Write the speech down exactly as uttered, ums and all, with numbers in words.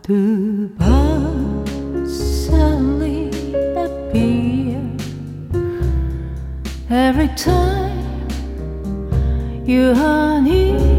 to suddenly appear every time you are near.